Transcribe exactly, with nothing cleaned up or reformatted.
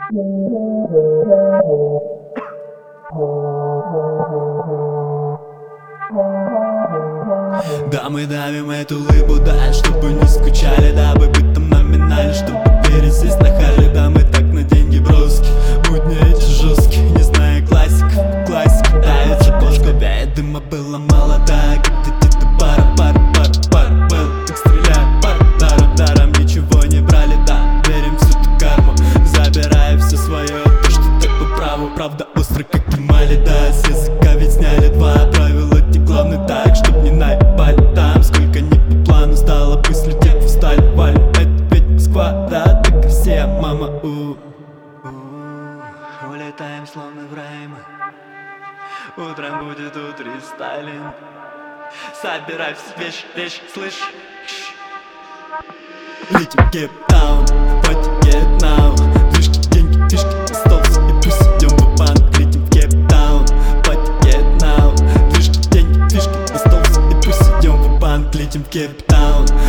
Да, мы давим эту лыбу, да, чтобы не скучали, дабы быть там номинально, чтобы пересесть на Харли. Да, мы так на деньги броски, будни эти жесткие, не зная классиков. Классика давится по шкобе, дыма было мало, да, как-то где-то пара, пара, пара, пара был, так стреляют, пара, даром, даром ничего не брали, да, верим в всю ту карму, забирая все свое, то, что так по праву, правда остро, как эмали, да, с языка ведь сняли два правила, те главное так, чтоб не наебали там, сколько не по плану стало, пусть летит в сталь, валим, это ведь Москва, да, так и все, мама, у, у улетаем словно в рай мы, утром будет утрестайлинг, собирай все вещи, вещи, слышь, летим в Кейптаун, в пати get now, движки, деньги, фишки, на стол, и пусть идем в банк, летим в Кейптаун, в пати get now, движки, деньги, фишки, на стол, и пусть идем в банк, летим в Кейптаун.